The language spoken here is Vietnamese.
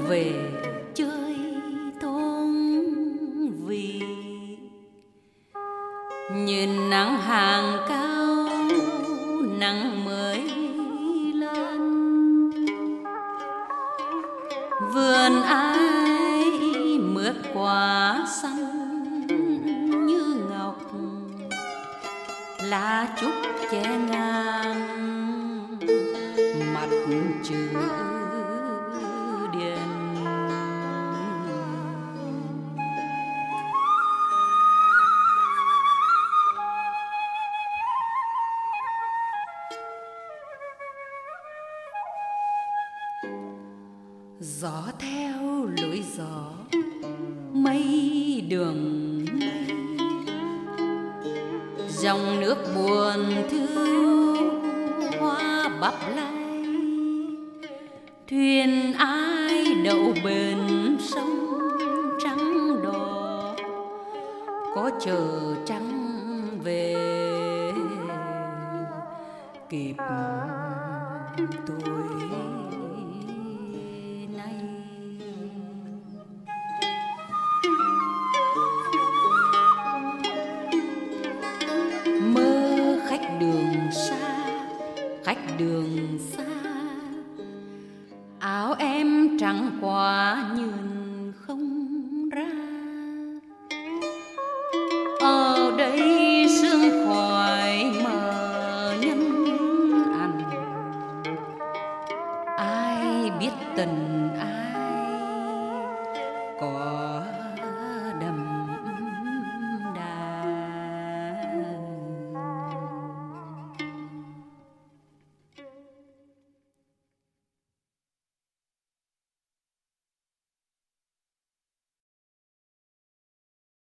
về chơi thôn vì nhìn nắng hàng cao nắng mới lên vườn ai mướt quả xanh như ngọc lá trúc che ngang mặt chữ điền. Gió theo lối gió mây đường mây dòng nước buồn thư hoa bắp lay thuyền ai đậu bến sông trắng đò có chờ trắng về kịp tôi nay. Mơ khách đường xa áo em trắng quá nhường không ra ở đây sương khỏi mờ nhân ăn ai biết tình ai có